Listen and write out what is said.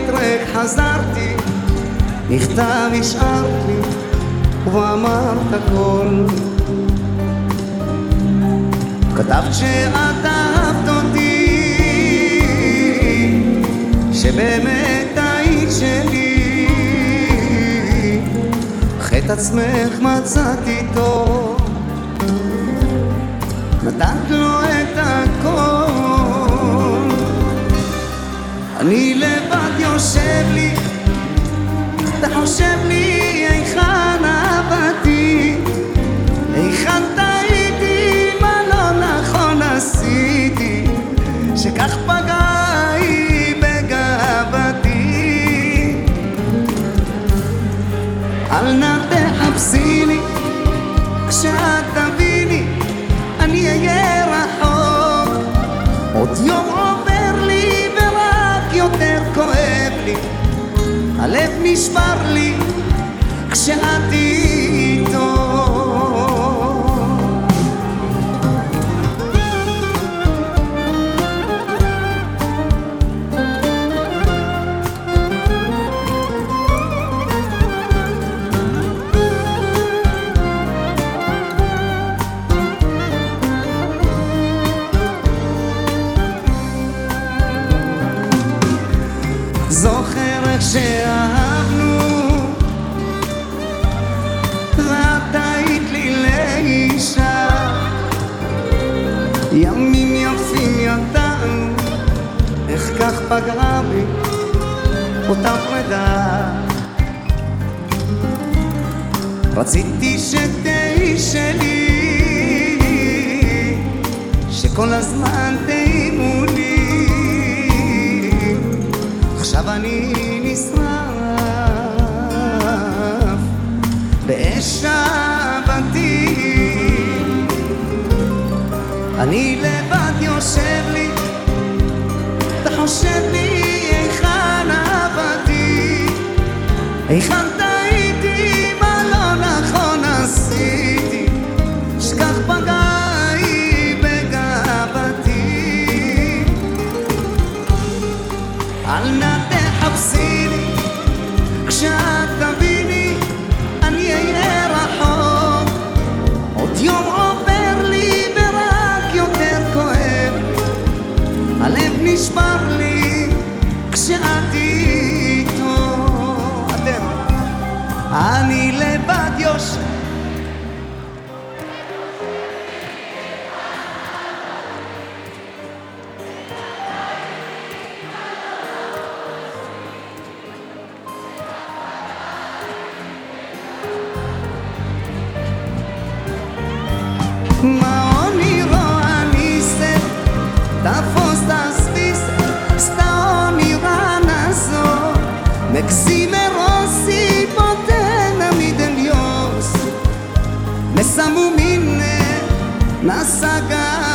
בית ריק חזרתי, מכתב השארת לי ואמרת הכל. כתבת שאת אהבת אותי, שבאמת היית שלי, חטא עצמך מצאת איתו, נתת לו את הכל. אני לבד יושב לי, אתה חושב לי היכן אהבתי, היכן טעיתי, מה לא נכון עשיתי, שכך פגעי בגאוותי. אל נא תחפשיני, כשאת תביני אני אהיה רחוק. עוד יום עובר לי ורק יותר כואב לי, הלב נשבר לי כשאת איתו. זוכר איך שאהבנו ואת היית לי לאישה, ימים יפים ידענו, איך כך פגעה בי אותה פרידה. רציתי שתהי שלי, שכל הזמן תהימו לי, עכשיו אני נשרף באש אהבתי. אני לבד יושב לי, אתה חושב לי היכן אהבתי, היכן טעיתי, מה לא נכון עשיתי, שכך פגעי בגאוותי. אל נא תחפשיני, כשאת תביני אני אהיה רחוק. עוד יום עובר לי ורק יותר כואב, הלב נשבר לי כשאת איתו. אני לבד יושב, Maoni roanise, ta fosta spise, sta oni ranazo, Maxime Rossi potena midelios, Mesamumine, nasaga.